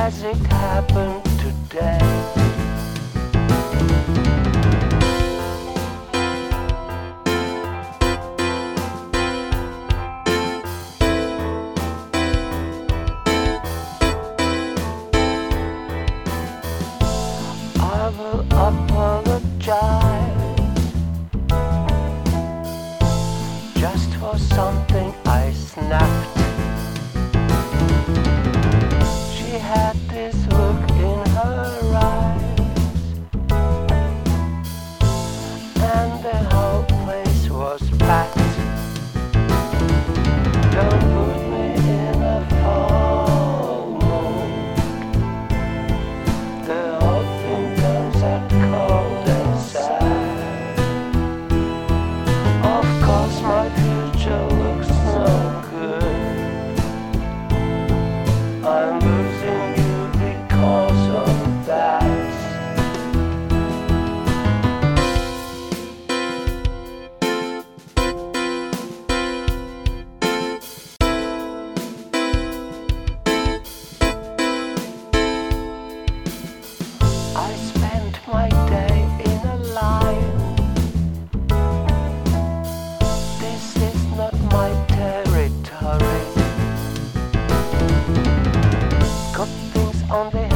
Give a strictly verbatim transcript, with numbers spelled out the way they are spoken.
as it happened today. I will apologize just for something I snapped. She had this look in her eyes, and the whole place was packed. Don't put me in a fall mood. The whole thing turns out cold and sad. Of course my future looks no good. I'm losing you because of that. I spent my day in a line. This is not my territory. Got things on the